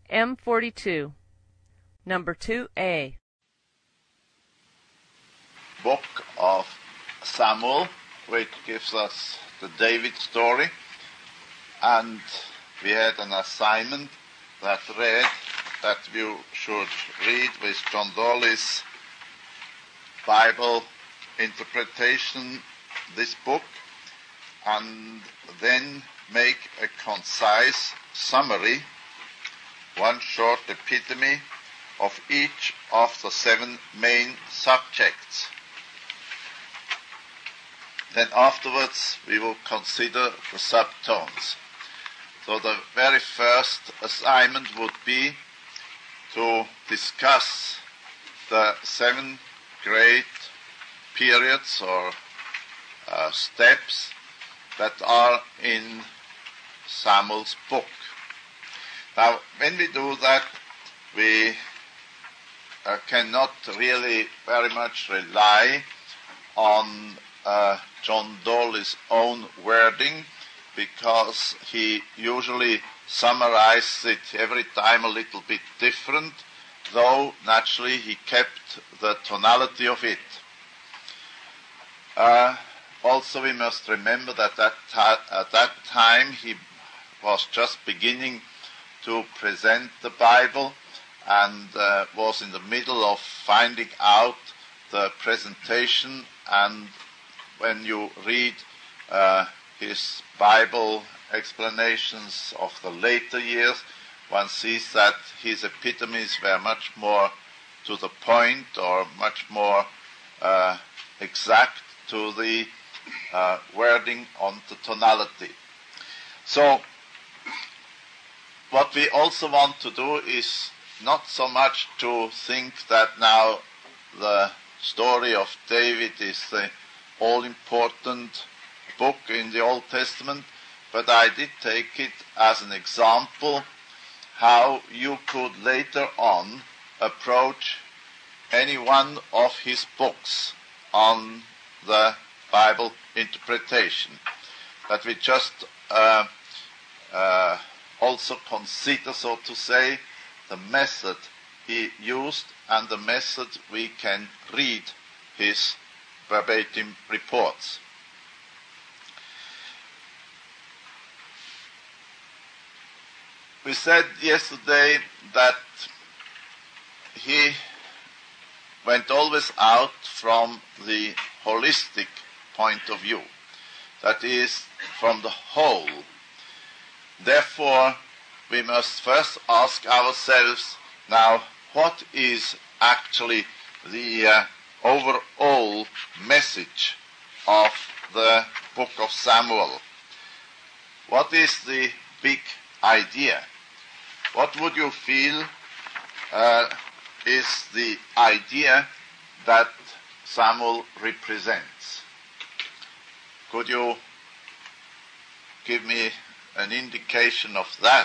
M42, number 2A. Book of Samuel, which gives us the David story, and we had an assignment that read that you should read with John Dolly's Bible interpretation this book, and then make a concise summary, one short epitome of each of the 7 main subjects. Then afterwards we will consider the subtones. So the very first assignment would be to discuss the 7 great periods or steps that are in Samuel's book. Now, when we do that, we cannot really very much rely on John Dolly's own wording, because he usually summarizes it every time a little bit different, though naturally he kept the tonality of it. Also, we must remember that at that time he was just beginning to present the Bible and was in the middle of finding out the presentation. And when you read his Bible explanations of the later years, one sees that his epitomes were much more to the point, or much more exact to the wording on the tonality. So what we also want to do is not so much to think that now the story of David is the all-important book in the Old Testament, but I did take it as an example how you could later on approach any one of his books on the Bible interpretation. That we just also consider, so to say, the method he used and the method we can read his verbatim reports. We said yesterday that he went always out from the holistic point of view, that is, from the whole. Therefore, we must first ask ourselves, now, what is actually the overall message of the book of Samuel? What is the big idea? What would you feel is the idea that Samuel represents? Could you give me an indication of that?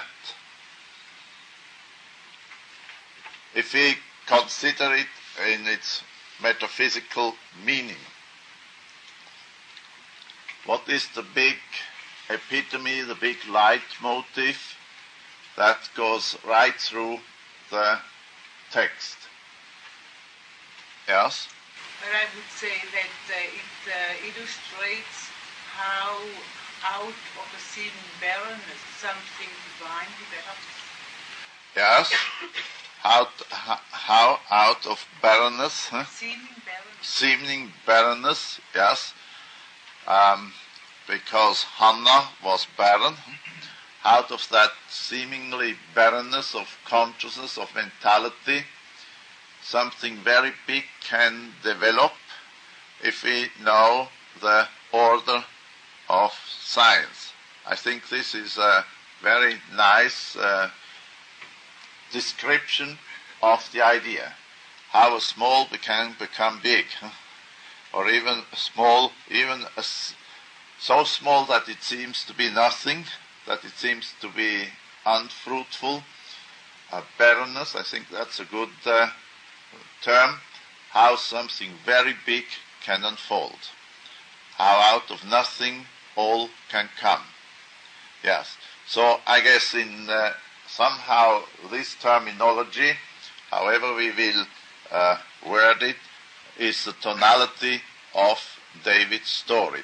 If we consider it in its metaphysical meaning, what is the big epitome, the big leitmotif that goes right through the text? Yes? But I would say that it illustrates how out of a seeming barrenness something divine develops. Yes? How out of barrenness? Huh? Seeming barrenness. Seeming barrenness, yes. Because Hannah was barren. Out of that seemingly barrenness of consciousness, of mentality, something very big can develop if we know the order of science. I think this is a very nice description of the idea. How a small can become big, or even small, so small that it seems to be nothing, that it seems to be unfruitful. Barrenness, I think that's a good term. How something very big can unfold. How out of nothing all can come. Yes. So I guess in somehow this terminology, however we will word it, is the tonality of David's story.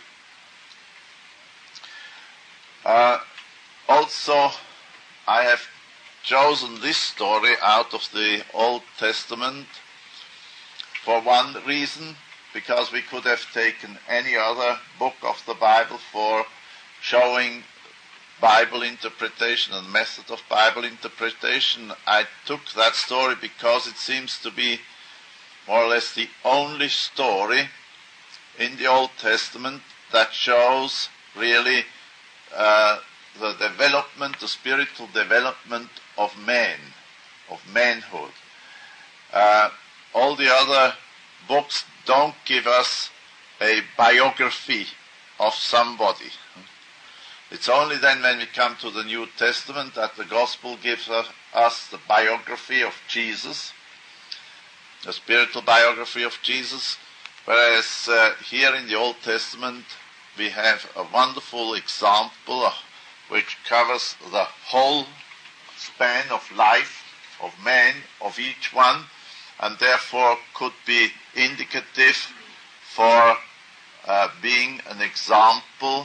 Also, I have chosen this story out of the Old Testament for one reason, because we could have taken any other book of the Bible for showing Bible interpretation and method of Bible interpretation. I took that story because it seems to be more or less the only story in the Old Testament that shows really the development, the spiritual development of man, of manhood. All the other books don't give us a biography of somebody. It's only then when we come to the New Testament that the Gospel gives us the biography of Jesus, the spiritual biography of Jesus, whereas here in the Old Testament we have a wonderful example which covers the whole span of life of man, of each one, and therefore could be indicative for being an example,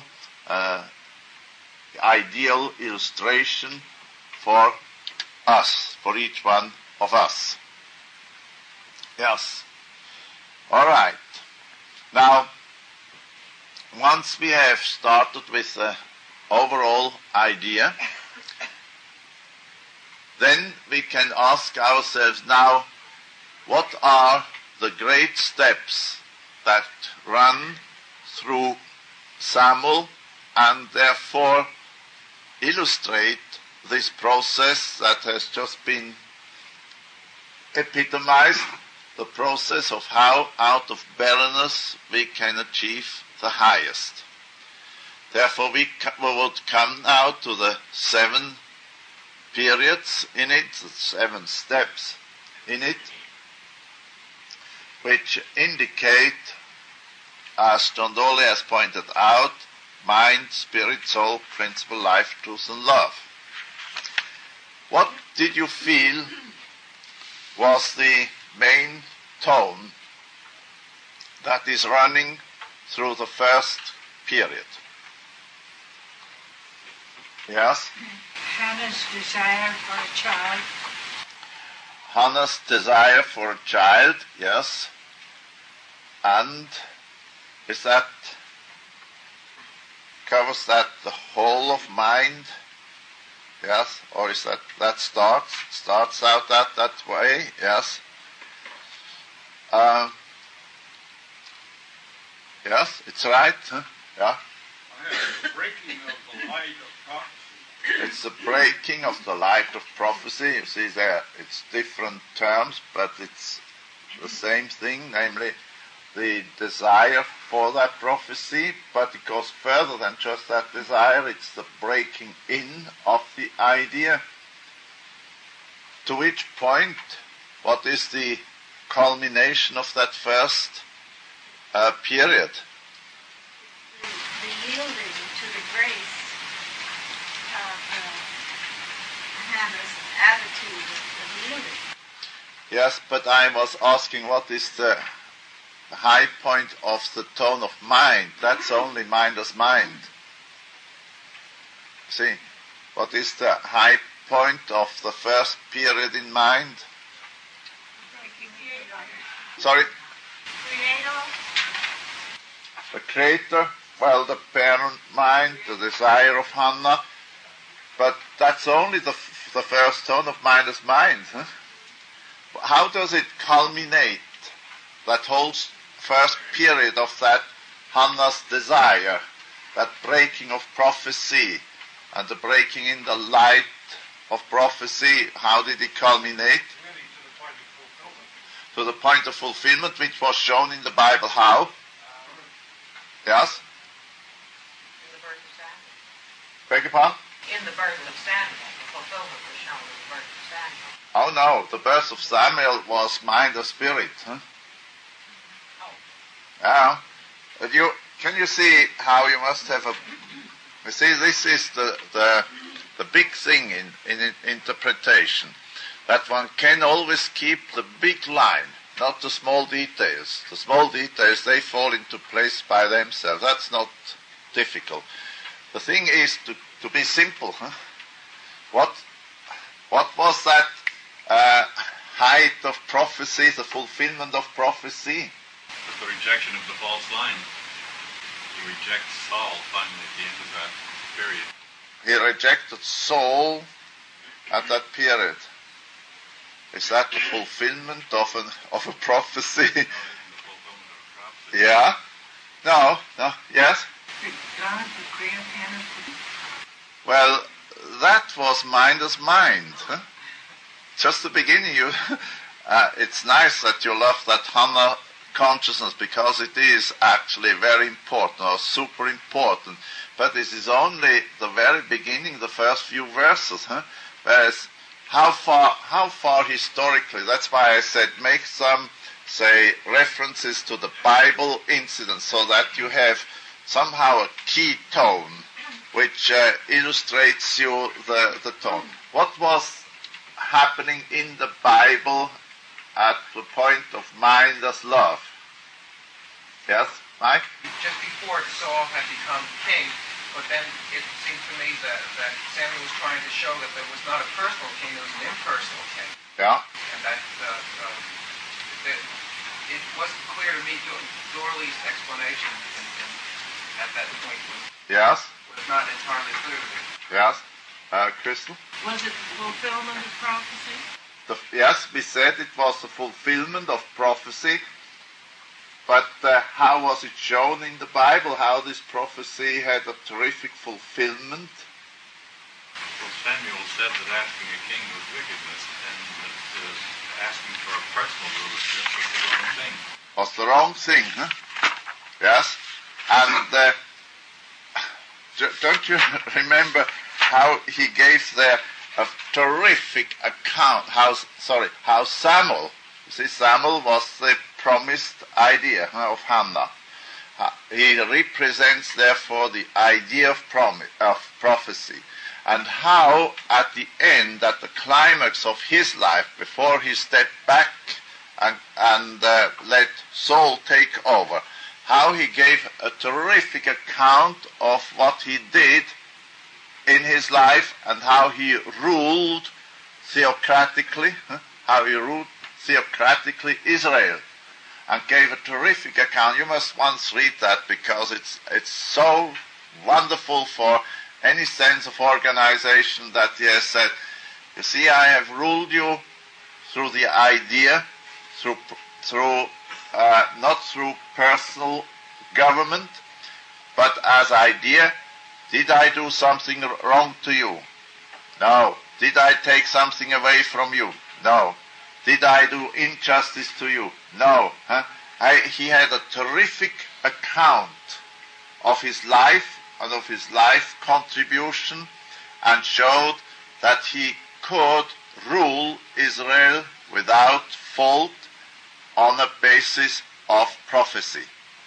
ideal illustration for us, for each one of us. Yes. All right. Now, once we have started with the overall idea, then we can ask ourselves now, what are the great steps that run through Samuel and therefore illustrate this process that has just been epitomized, the process of how out of barrenness we can achieve the highest. Therefore we would come now to the 7 periods in it, the 7 steps in it, which indicate, as John Doley has pointed out, mind, spirit, soul, principle, life, truth, and love. What did you feel was the main tone that is running through the first period? Yes? Hannah's desire for a child. Hannah's desire for a child, yes. And is that, covers that the whole of mind? Yes? Or is that starts out that way? Yes? Yes, it's right. Huh? Yeah? It's the breaking of the light of prophecy. It's the breaking of the light of prophecy. You see there, it's different terms, but it's the same thing, namely the desire for that prophecy, but it goes further than just that desire. It's the breaking in of the idea. To which point, what is the culmination of that first period? The yielding to the grace of Hannah's attitude of yielding. Yes, but I was asking what is the high point of the tone of mind. That's only mind as mind. See, what is the high point of the first period in mind? Sorry? The creator, well, the parent mind, the desire of Hannah, but that's only the first tone of mind as mind. Huh? How does it culminate, that whole first period of that Hannah's desire, that breaking of prophecy and the breaking in the light of prophecy? How did it culminate? To the point of fulfillment, which was shown in the Bible. How? Yes? In the birth of Samuel. Beg your pardon? In the birth of Samuel. The fulfillment was shown in the birth of Samuel. Oh no, the birth of Samuel was mind or spirit. Huh? Yeah. But can you see how you must have you see, this is the the big thing in interpretation, that one can always keep the big line, not the small details. The small details, they fall into place by themselves. That's not difficult. The thing is to be simple. Huh? What was that height of prophecy, the fulfillment of prophecy? It's the rejection of the false line. He rejects Saul finally at the end of that period. He rejected Saul at that period. Is that the fulfillment of a prophecy? No, it isn't the fulfillment of a prophecy. Yeah? No, yes? Did God create Hannah? Well, that was Minder's mind. Huh? Just the beginning. It's nice that you love that Hannah consciousness, because it is actually very important, or super important. But this is only the very beginning, the first few verses. Huh? Whereas, how far historically? That's why I said make some, say, references to the Bible incidents, so that you have somehow a key tone which illustrates you the tone. What was happening in the Bible at the point of Minder's love? Yes, Mike? Just before Saul had become king, but then it seemed to me that Samuel was trying to show that there was not a personal king, there was an impersonal king. Yeah. And that it wasn't clear to me, Dorley's explanation at that point Yes. was not entirely clear to me. Yes. Crystal? Was it the fulfillment of prophecy? Yes, we said it was the fulfillment of prophecy, but how was it shown in the Bible, how this prophecy had a terrific fulfillment? Well, Samuel said that asking a king was wickedness, and that asking for a personal rulership was the wrong thing. Was the wrong thing, huh? Yes. And don't you remember how he gave there a terrific account, how Samuel, you see, Samuel was the promised idea of Hannah. He represents, therefore, the idea of prophecy. And how, at the end, at the climax of his life, before he stepped back and let Saul take over, how he gave a terrific account of what he did in his life and how he ruled theocratically, Israel, and gave a terrific account. You must once read that, because it's so wonderful for any sense of organization, that he has said, you see, I have ruled you through the idea, not through personal government, but as idea. Did I do something wrong to you? No. Did I take something away from you? No. Did I do injustice to you? No. He had a terrific account of his life and of his life contribution, and showed that he could rule Israel without fault on a basis of prophecy.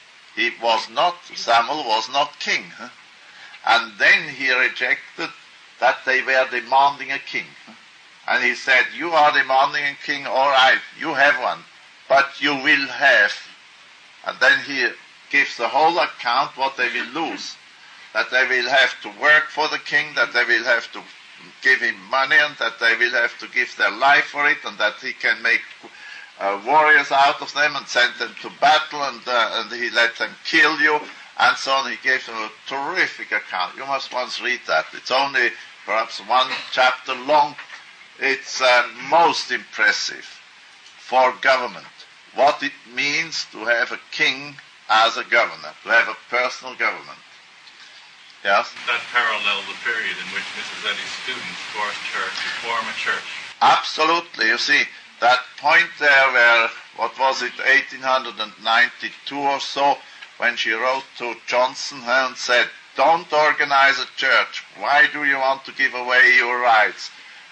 Samuel was not king. And then he rejected that they were demanding a king. And he said, you are demanding a king, all right, you have one, but you will have. And then he gives the whole account what they will lose. That they will have to work for the king, that they will have to give him money, and that they will have to give their life for it, and that he can make warriors out of them and send them to battle, and he let them kill you, and so on. He gave them a terrific account. You must once read that. It's only perhaps one chapter long. It's most impressive for government, what it means to have a king as a governor, to have a personal government. Yes? That paralleled the period in which Mrs. Eddy's students forced her to form a church. Absolutely. You see, that point there where, what was it, 1892 or so, when she wrote to Johnson and said, don't organize a church. Why do you want to give away your rights?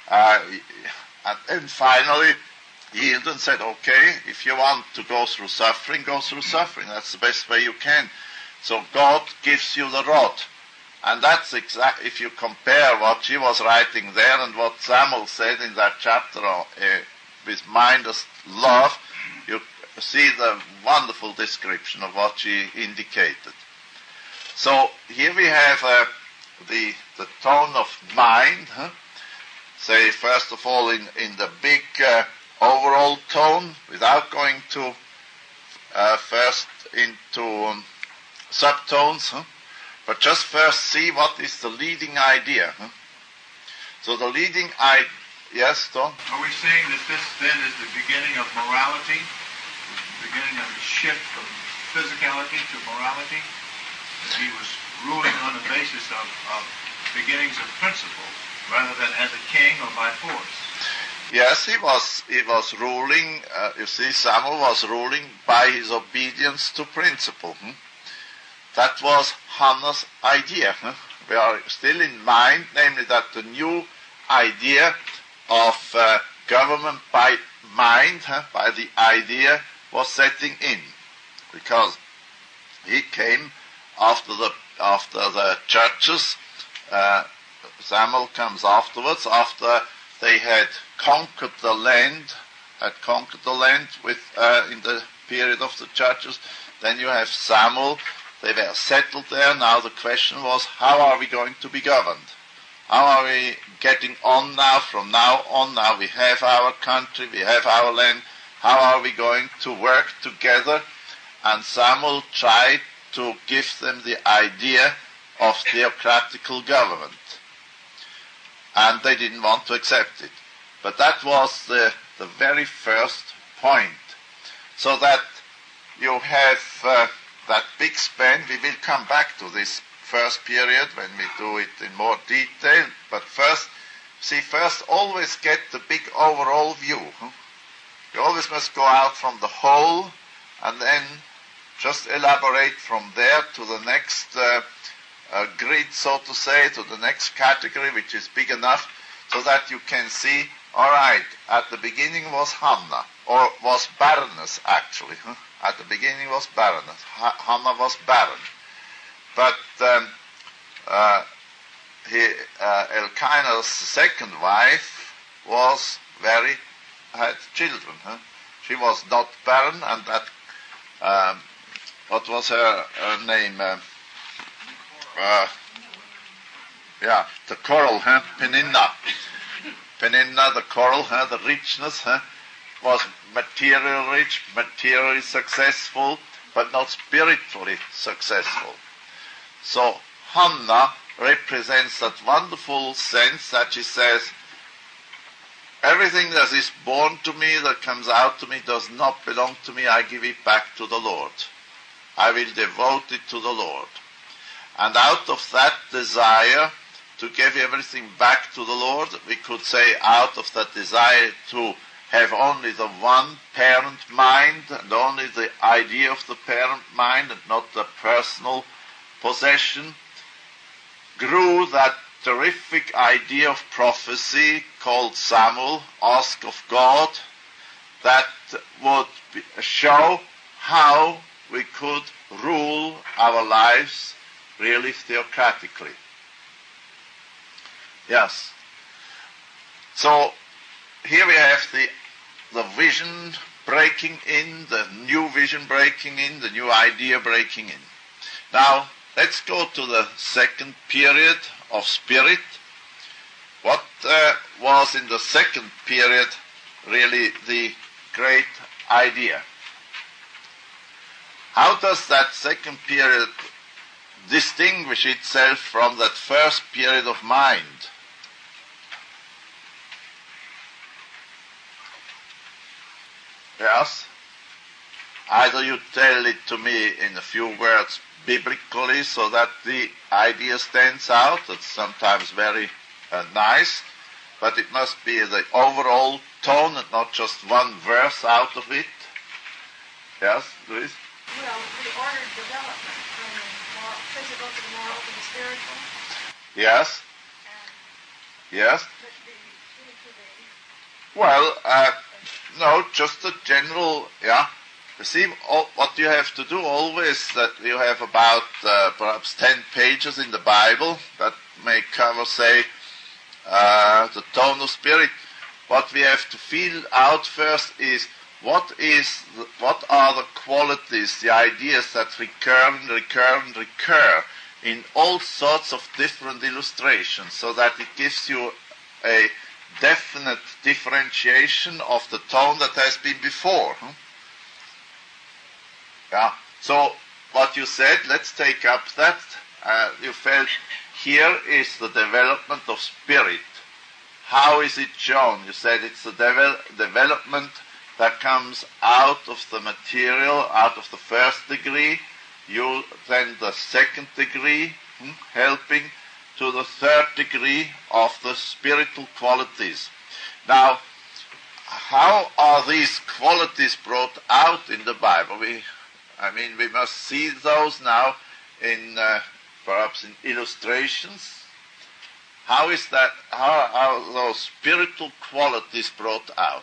And finally yielded and said, okay, if you want to go through suffering, go through suffering. That's the best way you can. So God gives you the rod. And that's exactly, if you compare what she was writing there and what Samuel said in that chapter with mindless love, you see the wonderful description of what she indicated. So here we have the tone of mind, say first of all in the big overall tone, without going to first into subtones, but just first see what is the leading idea. So the leading idea, yes, Tom? Are we saying that this then is the beginning of morality, the beginning of a shift from physicality to morality? That he was ruling on the basis of beginnings of principle rather than as a king or by force? Yes, he was ruling, you see, Samuel was ruling by his obedience to principle. That was Hannah's idea. We are still in mind, namely that the new idea of government by mind, by the idea, was setting in. Because he came after the judges. Samuel comes afterwards, after they had conquered the land with in the period of the judges. Then you have Samuel. They were settled there. Now the question was, how are we going to be governed? How are we getting on now? From now on, now we have our country, we have our land. How are we going to work together? And Samuel tried to give them the idea of theocratical government. And they didn't want to accept it. But that was the very first point. So that you have that big span. We will come back to this first period when we do it in more detail. But first always get the big overall view. You always must go out from the whole and then just elaborate from there to the next grid, so to say, to the next category, which is big enough so that you can see, all right, at the beginning was Hannah, or was barrenness actually. At the beginning was barrenness. Hannah was barren. But Elkanah's second wife had children. She was not barren, and that, what was her name? The coral, Peninnah. Peninnah, the coral, the richness, was material rich, materially successful, but not spiritually successful. So Hannah represents that wonderful sense that she says, everything that is born to me, that comes out to me, does not belong to me. I give it back to the Lord. I will devote it to the Lord. And out of that desire to give everything back to the Lord, we could say out of that desire to have only the one parent mind and only the idea of the parent mind and not the personal possession, grew that terrific idea of prophecy called Samuel, ask of God, that would show how we could rule our lives really theocratically. Yes. So here we have the vision breaking in, the new vision breaking in, the new idea breaking in. Now, let's go to the second period of spirit. What was in the second period really the great idea? How does that second period distinguish itself from that first period of mind? Yes? Either you tell it to me in a few words biblically so that the idea stands out. That's sometimes very nice, but it must be the overall tone and not just one verse out of it. Yes, Louise? Well, the ordered development from the physical to the moral to the spiritual. Yes. Yes. But Well, no, just a general, You see, what you have to do always, that you have about perhaps 10 pages in the Bible that may cover, say, the tone of spirit. What we have to feel out first is what are the qualities, the ideas that recur in all sorts of different illustrations, so that it gives you a definite differentiation of the tone that has been before. Yeah. So what you said, let's take up that. You felt here is the development of spirit. How is it shown? You said it's the development that comes out of the material, out of the first degree, then the second degree, helping to the third degree of the spiritual qualities. Now, how are these qualities brought out in the Bible? We must see those now in perhaps in illustrations. How are those spiritual qualities brought out?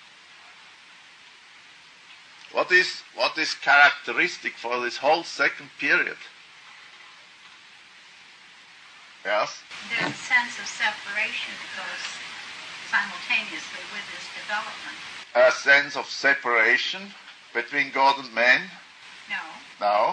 What is characteristic for this whole second period? Yes? There's a sense of separation that goes simultaneously with this development. A sense of separation between God and man? No.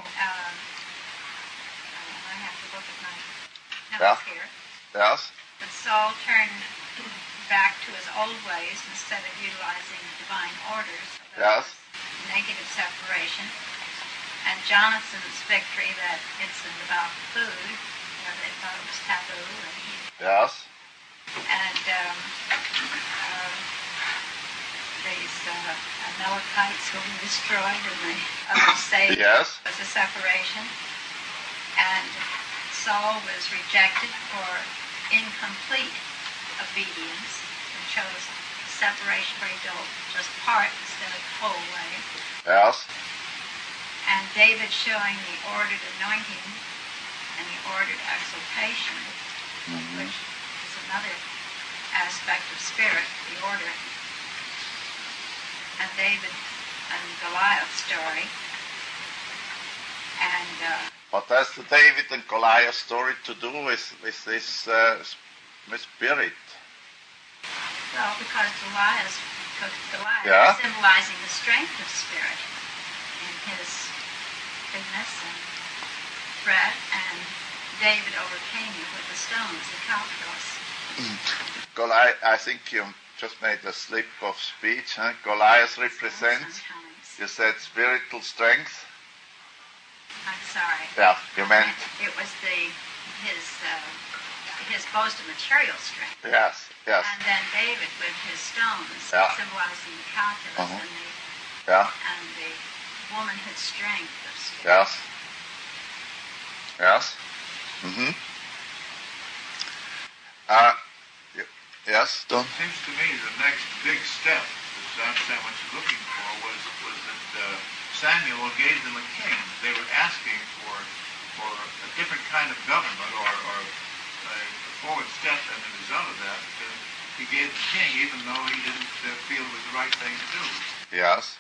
I have to look at my notes here. Yes. But Saul turned back to his old ways instead of utilizing divine orders. So Yes. Negative separation. And Jonathan's victory that it's about food, they thought it was taboo. Yes. And these Amalekites who were destroyed and the others saved. Yes. Was a separation. And Saul was rejected for incomplete obedience and chose separation where he did just part instead of the whole way. Yes. And David showing the ordered anointing and the ordered exaltation, which is another aspect of spirit, the order. And David and Goliath's story. And what has the David and Goliath story to do with this with spirit? Well, because Goliath Yeah. is symbolizing the strength of spirit in his bigness and threat, and David overcame him with the stones, the calculus. Goliath, I think you just made a slip of speech. Goliath represents, Sometimes. you said, spiritual strength. I'm sorry. Yeah, you meant. It was his boast of material strength. Yes. And then David with his stones, symbolizing the calculus and the womanhood strength of spirit. Yes. Mm-hmm. Yes, Don? It seems to me the next big step, as I understand what you're looking for, was that Samuel gave them a king. They were asking for a different kind of government or a forward step, and the result of that, he gave the king, even though he didn't feel it was the right thing to do. Yes.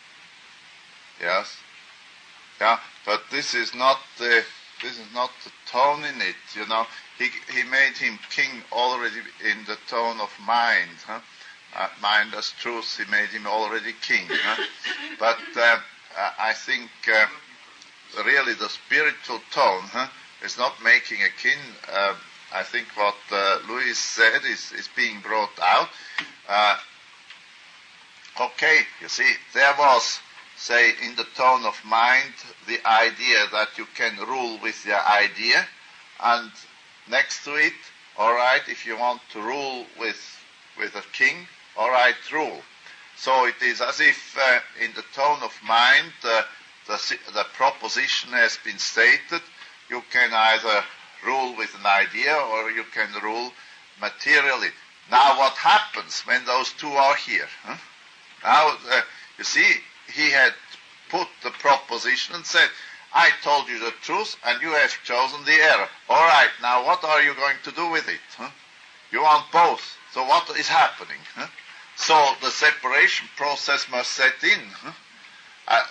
Yeah, but this is not the tone in it, you know. He made him king already in the tone of mind, mind as truth. He made him already king. But I think really the spiritual tone is not making a king. I think what Louis said is being brought out. Okay, you see, there was, say, in the tone of mind, the idea that you can rule with your idea, and next to it, all right, if you want to rule with a king, all right, rule. So it is as if in the tone of mind, the proposition has been stated. You can either rule with an idea or you can rule materially. Now what happens when those two are here? Now, you see, he had put the proposition and said, I told you the truth and you have chosen the error. All right, now what are you going to do with it? You want both. So what is happening? So the separation process must set in.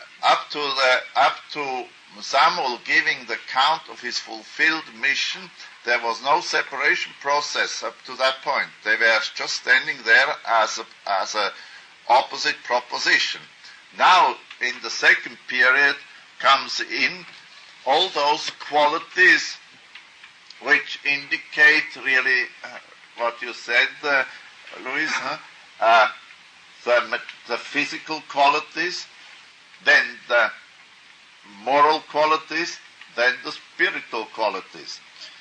up to Samuel giving the account of his fulfilled mission, there was no separation process up to that point. They were just standing there as a opposite proposition. Now, in the second period, comes in all those qualities which indicate really what you said, Louis, the physical qualities, then the moral qualities, then the spiritual qualities.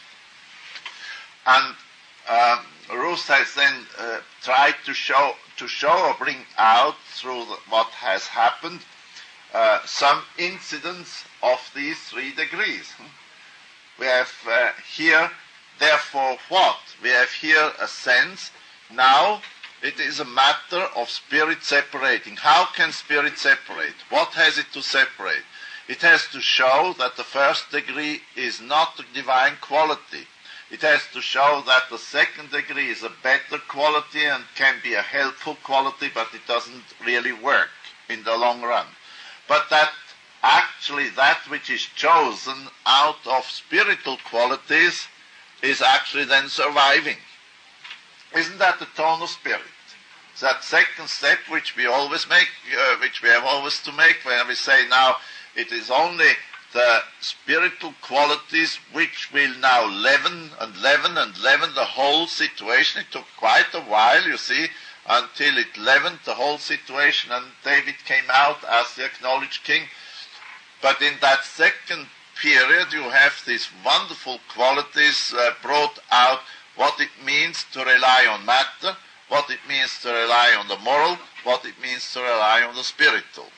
And Ruth has then tried to show or bring out through what has happened some incidents of these 3 degrees. We have here, therefore, what? We have here a sense. Now it is a matter of spirit separating. How can spirit separate? What has it to separate? It has to show that the first degree is not a divine quality. It has to show that the second degree is a better quality and can be a helpful quality, but it doesn't really work in the long run. But that actually that which is chosen out of spiritual qualities is actually then surviving. Isn't that the tone of spirit? That second step which we always make, which we have always to make when we say now it is only the spiritual qualities which will now leaven the whole situation. It took quite a while, you see, until it leavened the whole situation and David came out as the acknowledged king. But in that second period you have these wonderful qualities brought out, what it means to rely on matter, what it means to rely on the moral, what it means to rely on the spiritual.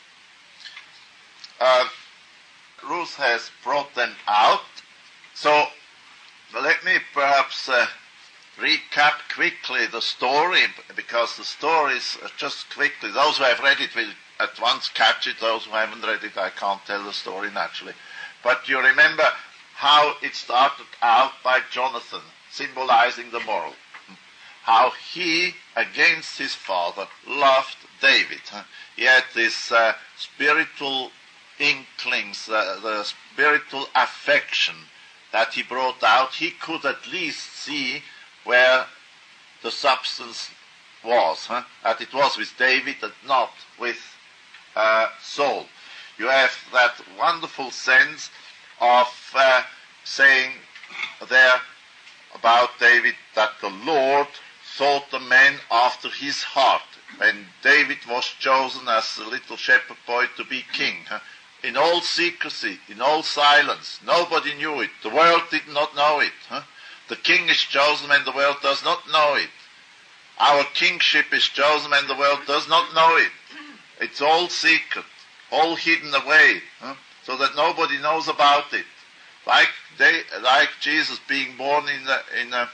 Ruth has brought them out. So let me perhaps recap quickly the story, because the story is just quickly. Those who have read it will at once catch it. Those who haven't read it, I can't tell the story naturally. But you remember how it started out by Jonathan, symbolizing the moral. How he, against his father, loved David. He had this spiritual inklings, the spiritual affection that he brought out. He could at least see where the substance was, that it was with David and not with Saul. You have that wonderful sense of saying there about David that the Lord sought a man after his heart. When David was chosen as a little shepherd boy to be king, in all secrecy, in all silence, nobody knew it. The world did not know it. The king is chosen when the world does not know it. Our kingship is chosen when the world does not know it. It's all secret, all hidden away, so that nobody knows about it. Like Jesus being born in a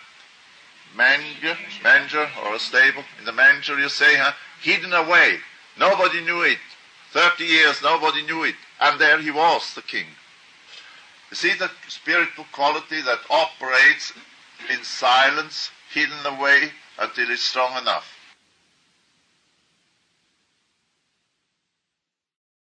manger or a stable, in the manger you say, hidden away. Nobody knew it. 30 years nobody knew it. And there he was, the king. You see the spiritual quality that operates in silence, hidden away until it's strong enough.